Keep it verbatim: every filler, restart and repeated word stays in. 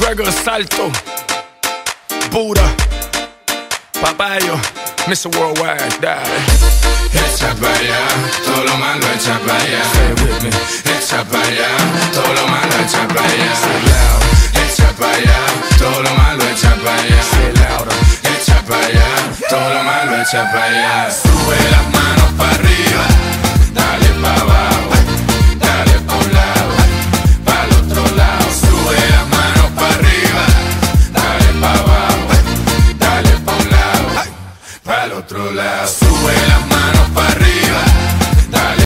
Gregor Salto, Buddha, Papayo, mister Worldwide, dale. Echa pa' allá, todo lo malo echa pa' allá. Say it with me. Echa pa' allá, todo lo malo echa pa' allá. Echa pa' allá, todo lo malo echa pa' allá. Say it louder. Echa pa' allá, todo lo malo echa pa' allá. Sube las manos pa' arriba, dale pa' abajo.